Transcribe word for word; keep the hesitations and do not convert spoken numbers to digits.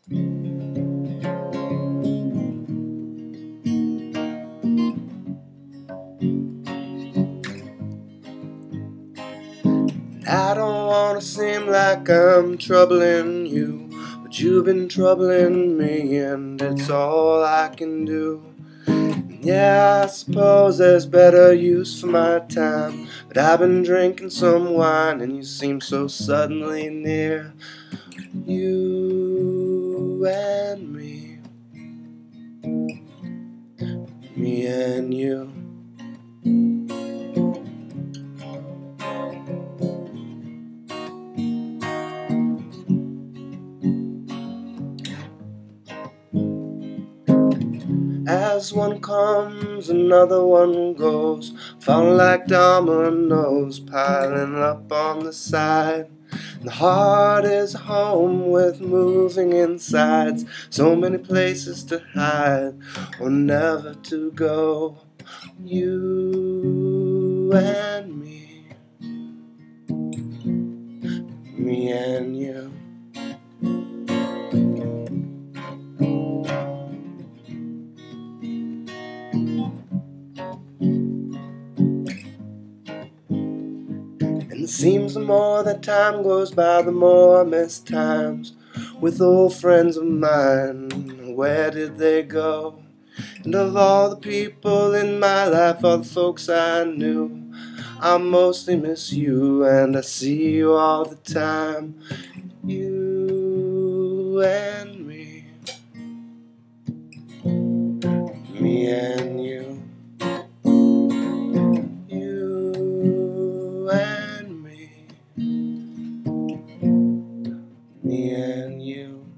I don't wanna seem like I'm troubling you, but you've been troubling me, and it's all I can do. Yeah, I suppose there's better use for my time, but I've been drinking some wine, and you seem so suddenly near. You and me, me and you. As one comes, another one goes, falling like dominoes, piling up on the side. The heart is home with moving insides, so many places to hide or never to go. You and me, me and you. And it seems the more that time goes by, the more I miss times with old friends of mine. Where did they go? And of all the people in my life, all the folks I knew, I mostly miss you, and I see you all the time. You and me, me and you. You and me, me and you.